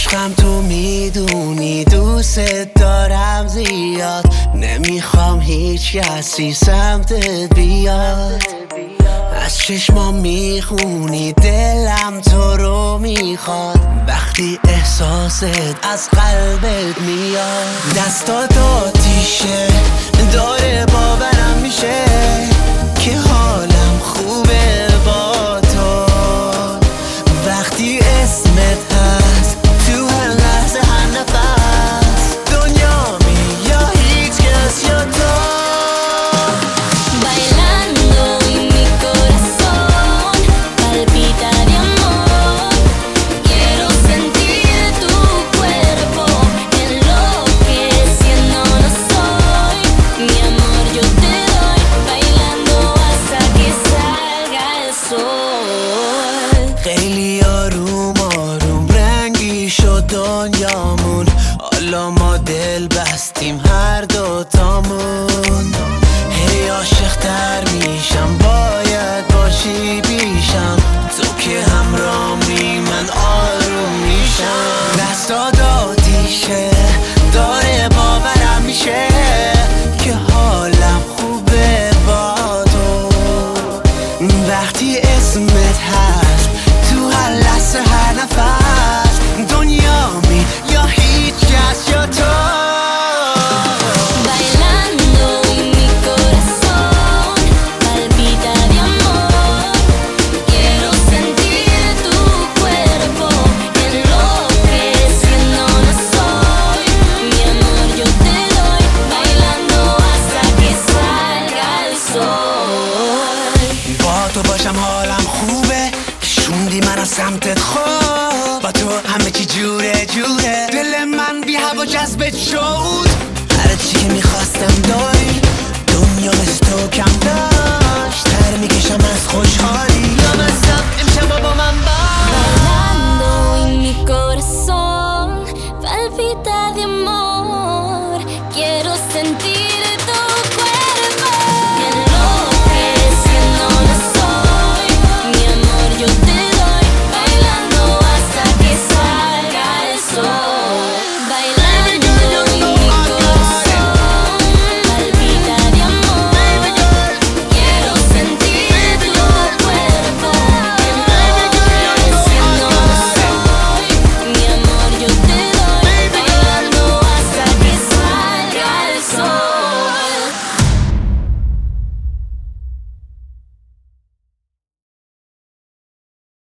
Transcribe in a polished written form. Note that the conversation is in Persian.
عشقم تو میدونی دوست دارم زیاد، نمیخوام هیچ کسی سمتت بیاد. از چشمام میخونی دلم تو رو میخواد، وقتی احساست از قلبت میاد. دستات آتیشه داره باورم میشه که حالم خوبه با تو. وقتی اسمت هست تو هر لحظه هر نفس، دنیامی یا هیچ کس یا تو. خیلی آروم آروم رنگی شد دنیامون، حالا ما دل بستیم هر دوتامون. هی عاشق تر میشم باید باشی پیشم، تو که همراهی من آروم میشم. دستات آتیشه داره باورم میشه که حالم خوبه با تو. وقتی اسمت هست تو هر لحظه هر نفس، دنیامی یا هیچ کس یا تو. تو باشم حالم خوبه، شوندی من از سمتت خوب، با تو همه چی جوره جوره. دل من بی هوا جذبت شد، هر چی که میخواستم داری، دنیا مثل تو کم داشت. تر میکشم از خوشحالی یا مستم امشب با من Bailando y mi corazón palpita de amor.